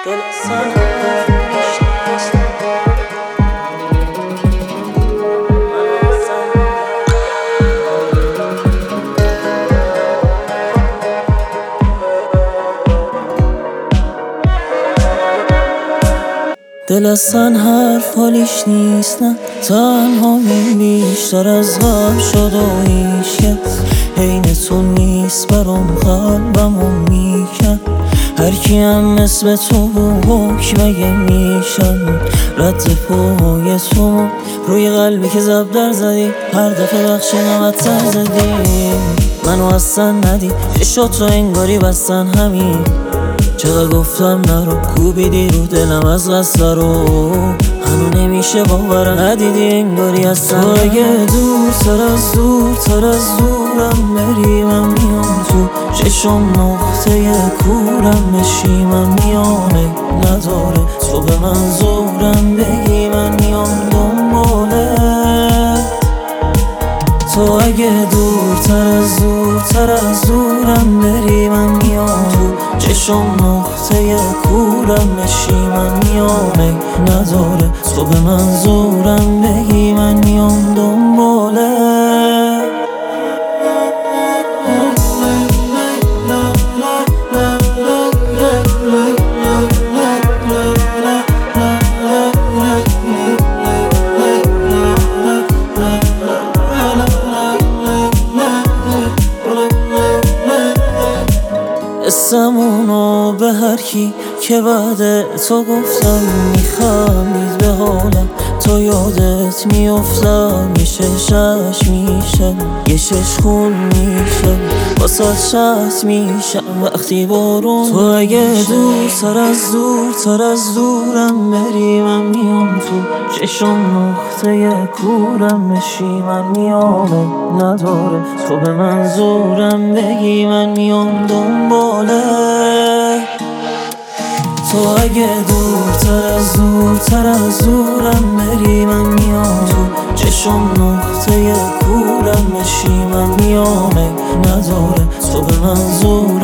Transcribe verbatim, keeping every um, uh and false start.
دل سنگ دل اصلا حرف حالیش نیست، نه تنها بیشتر از غم شد و هیچکس عین تو نیست برام قلبمو میکن. هرکی هم مثل تو حکم مگه میشن رد پای تو روی قلبی که زب در زدی هر دفعه بخشی نمتر زدی منو اصلا ندی شد تو انگاری بستن همین چقدر گفتم نرو کوبیدی رو دلم از غصه رو هنو نمیشه باورم ندیدی انگاری هستم. تو اگه دور تر از دور تر از دورم بری من میام تو چشم نقطه کورم بشی من میام نداره تو به من زورم بگی من میام دنباله. تو اگه دور تر از دور تر از دورم بری من میام تو چشم نقطه کورم بشی من میام نداره تو به من زورم بگی من میام دنباله. اسمونو به هر کی که بعد تو گفتم میخندید به حالم تو یادت میافتم یه ششش میشم یه شش خون میشم واسه شت میشم وقتی بارون. تو اگه دور تر از دور تر از دورم بری من میام تو چشم نقطه کورم بشی من میام نداره تو به من زورم بگی من میام دنباله. تو اگه دور تر از دور تر از دورم بری من میام تو چشم نقطه کورم بشی من میام نداره تو به من زور